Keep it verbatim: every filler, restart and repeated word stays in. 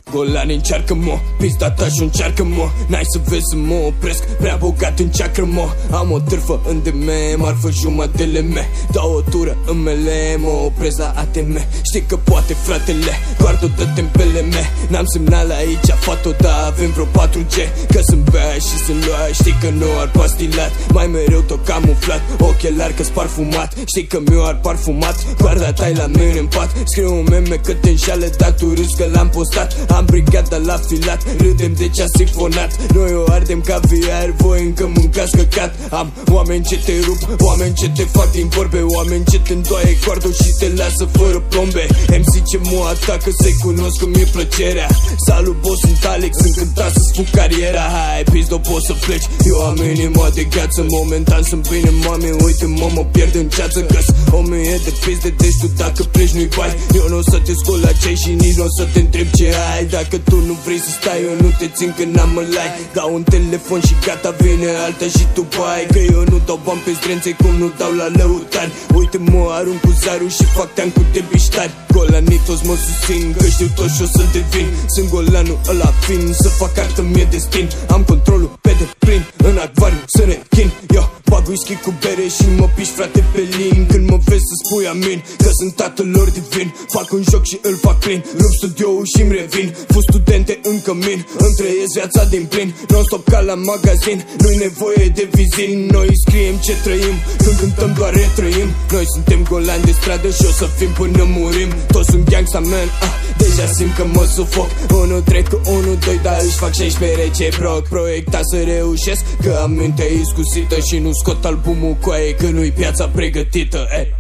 Golani încearcă-mă, pizda ta și încearcă-mă. N-ai să vezi să mă opresc, prea bogat încearcă-mă. Am o târfă în D M, marfă jumatele me. Dau o tură în mele, mă opresc la A T M. Știi că poate fratele, doar tot dă tempele me. N-am semnal aici, fato, dar avem vreo patru G. Că sunt bea și sunt lua, știi că nu ar pastilat. Mai mereu tot camuflat, ochelari că-s parfumat. Știi că mi-o ar parfumat, guarda-tai la mine în pat. Scriu un meme că te înșală, dar tu râzi că l-am postat. Am brigada la filat, râdem de ce-a sifonat. Noi o ardem ca viar, voi încă mâncați căcat. Am oameni ce te rup, oameni ce te fac din vorbe, oameni ce te îndoaie coardul și te lasă fără plombe. M C ce mă atacă, să-i cunosc cum e plăcerea. Salut boss, sunt Alex, sunt cântat să spun cariera. Hai, pizdo, poți să pleci, eu am inima de gheață. Momentan sunt bine, mami, uite-mă, mă pierd în ceață. Că-s o mie de pizde, deci tu dacă pleci nu-i bai. Eu n-o să te scol la cei și nici n-o să te întreb ce ai. Dacă tu nu vrei să stai, eu nu te țin că n-am mălai. Dau un telefon și gata, vine alta și tu bai. Că eu nu dau bani pe zdrențe cum nu dau la lăutari. Uite-mă, arunc cu zarul și fac tean cu debiștari. Golanii toți mă susțin, că știu tot și o să devin. Sunt golanul ăla fin, să fac artă mie destin. Am controlul pe deplin, în acvariu să rechin. Eu bag whisky cu bere și mă piși, frate, pe lin. Când mă vezi să spui amin, că sunt tatăl lor divin. Fac un joc și îl fac plin, rup studioul și-mi revin. Fu studente în cămin, îmi trăiesc viața din plin. Non-stop ca la magazin, nu-i nevoie de vizin. Noi scriem ce trăim, când cântăm doar retrăim. Noi suntem golani de stradă și o să fim până murim. Toți sunt gangsta, man, ah, deja simt că mă sufoc. unu trei cu unu doi, dar își fac șaisprezece reciproc. Proiecta să reușesc, că am mintea iscusită și nu scot albumul cu aie, că nu-i piața pregătită, eh.